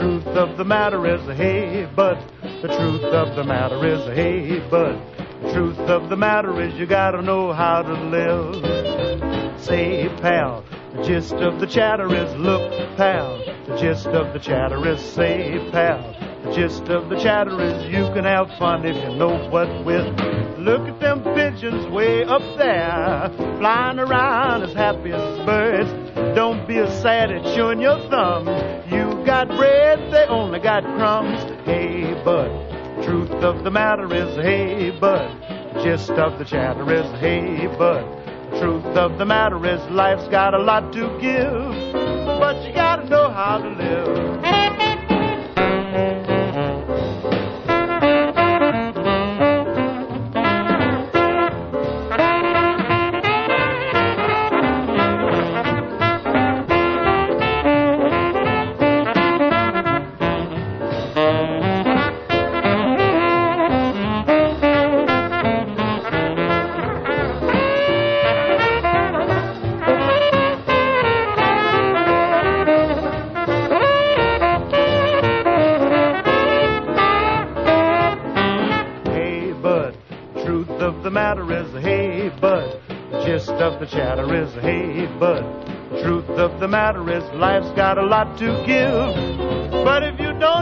truth of the matter is, hey, bud. The truth of the matter is, hey, bud. The truth of the matter is you gotta know how to live. Say, pal, the gist of the chatter is, look, pal. The gist of the chatter is, say, pal. The gist of the chatter is you can have fun if you know what with. Look at them pigeons way up there, flying around as happy as birds. Don't be as sad at chewing your thumb. You got bread, they only got crumbs. Hey, bud, truth of the matter is, hey, bud. Gist of the chatter is, hey, bud. Truth of the matter is life's got a lot to give, but you gotta know how to live. The matter is, hey, bud. The gist of the chatter is, hey, bud. The truth of the matter is life's got a lot to give, but if you don't